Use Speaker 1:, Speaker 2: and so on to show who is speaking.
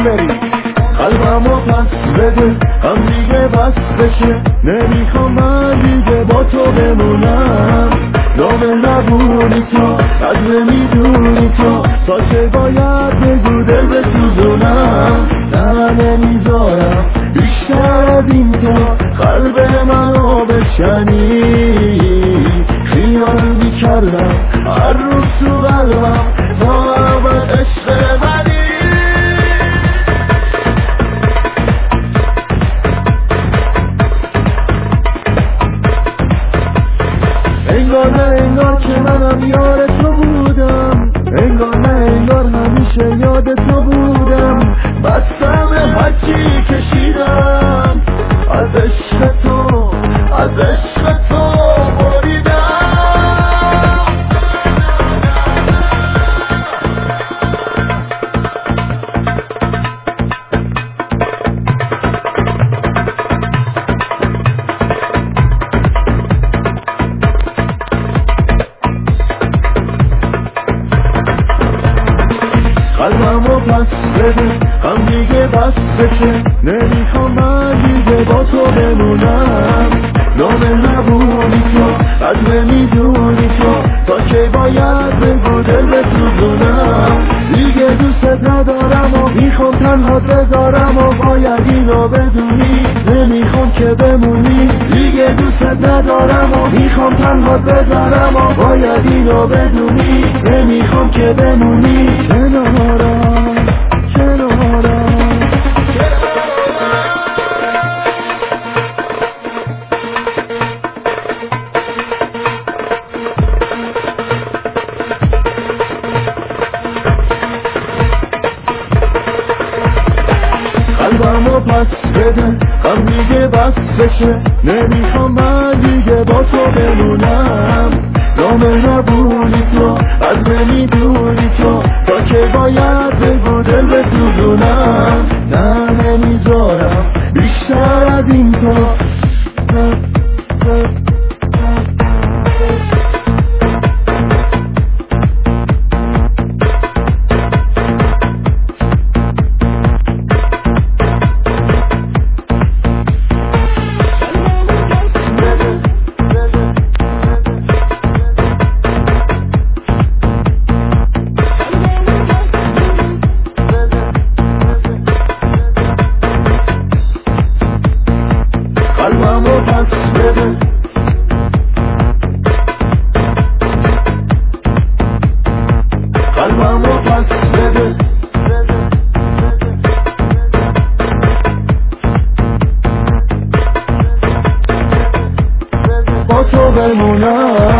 Speaker 1: بری. قلبمو پس بده هم دیگه بس بشه، نمیخوام من دیگه با تو بمونم. نامه نبونی تو قدر میدونی تو، تا که باید بگو دل بسوزونم. نه نمیذارم بیشتر از این تو قلب منو بشنی. خیال میکردم هر روز تو قلبم تا ابد عشق منی. انگار نه انگار که منم یار تو بودم، انگار نه انگار همیشه یاد تو بودم. بستم هرچی کشیدم از عشق تو، از عشق تو بریدم. قلبمو پس بده هم دیگه بس بشه، نمیخوام من دیگه با تو بمونم. نامه نبونی تو قدر میدونی تو، تا که باید بگو دل بسوزونم. دیگه دوست ندارم و میخوام تنها بذارم و باید اینو بدونی، نمیخوام که بمونی. دیگه دوست ندارم و میخوام تنها بذارم و باید اینو بدونی، نمیخوام که بمونی. کنارم کنارم قلبمو پس بده هم دیگه بس بشه، نمیخوام من دیگه با تو بمونم. نامه نبونی تو قدر میدونی تو، تا که باید بگو دل بسوزونم. نه نمیذارم بیشتر از این تو. قلبمو پس بده قلبمو پس بده با تو بمونم.